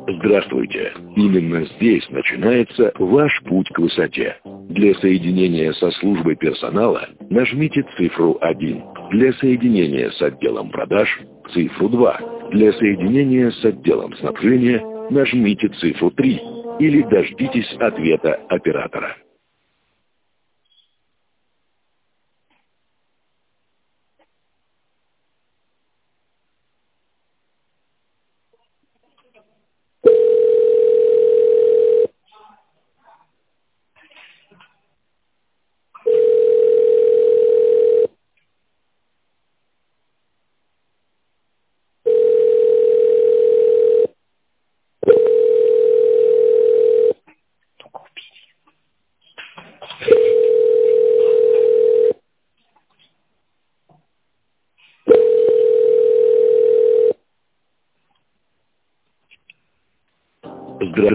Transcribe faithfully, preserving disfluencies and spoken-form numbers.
Здравствуйте! Именно здесь начинается ваш путь к высоте. Для соединения со службой персонала нажмите цифру один. Для соединения с отделом продаж – цифру два. Для соединения с отделом снабжения нажмите цифру три. Или дождитесь ответа оператора. Здравствуйте!